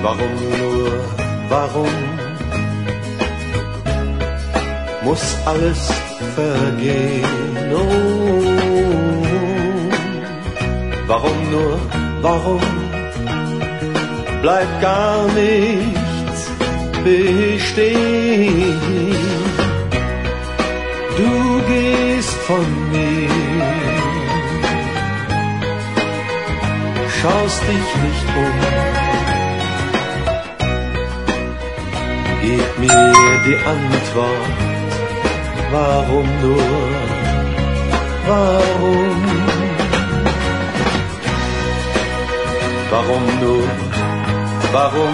Warum nur, warum muss alles vergehen? Oh, warum nur, warum bleibt gar nichts bestehen? Du gehst von mir, schaust dich nicht um. Gib mir die Antwort, warum nur, warum? Warum nur, warum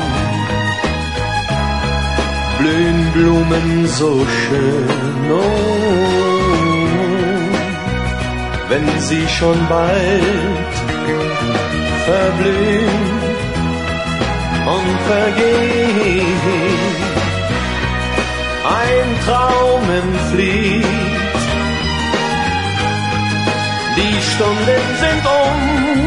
blühen Blumen so schön, oh, wenn sie schon bald verblühen und vergehen? Ein Traum entflieht, die Stunden sind um.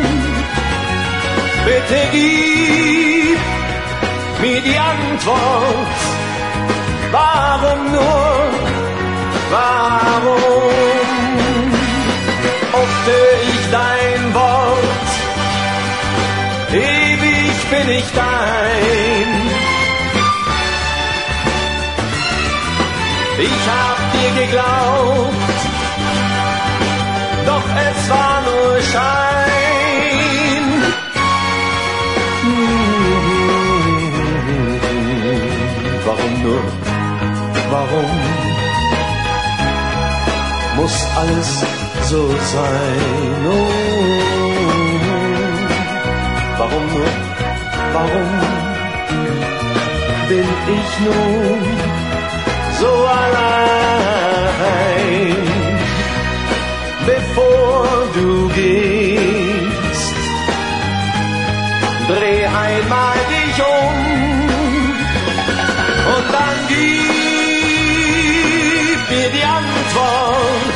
Bitte gib mir die Antwort, warum nur, warum? Oft hör ich dein Wort, ewig bin ich dein. Ich hab dir geglaubt, doch es war nur Schein. Warum nur, warum muss alles so sein? Oh, warum nur, warum bin ich nun so allein? Bevor du gehst, dreh einmal dich um und dann gib mir die Antwort,